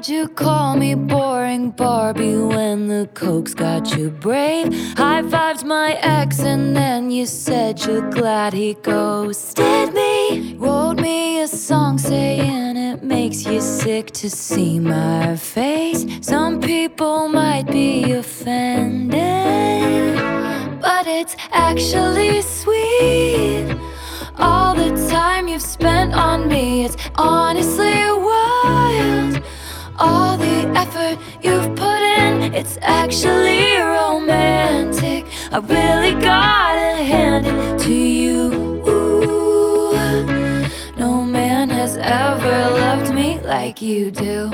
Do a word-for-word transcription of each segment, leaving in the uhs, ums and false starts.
Why'd you call me boring Barbie when the coke's got you brave? High-fived my ex and then you said you're glad he ghosted me. Wrote me a song saying it makes you sick to see my face. Some people might be offended, but it's actually sweet. All the time you've spent on me, it's honestly wild. All the effort you've put in, it's actually romantic. I really gotta hand it to you. Ooh, no man has ever loved me like you do.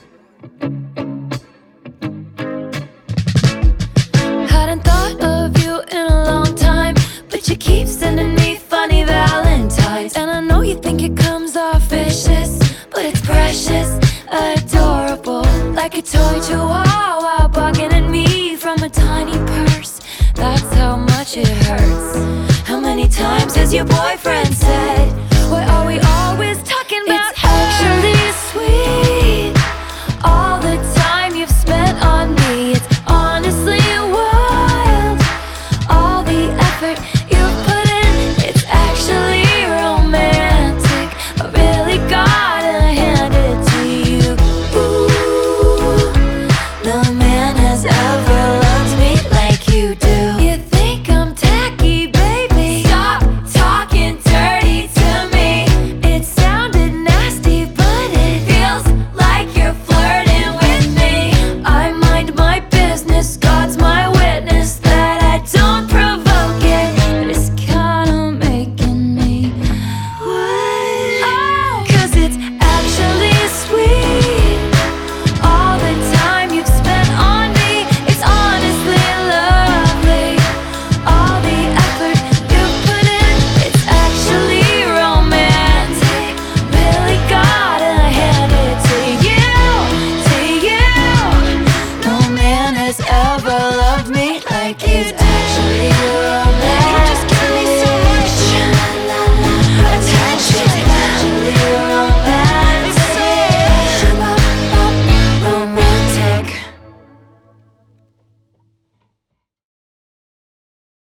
Hadn't thought of you in a long time, but you keep sending me funny valentines. And I know you think it comes off vicious, but it's precious, adorable, like a toy chihuahua barking at me from a tiny purse. That's how much it hurts. How many times has your boyfriend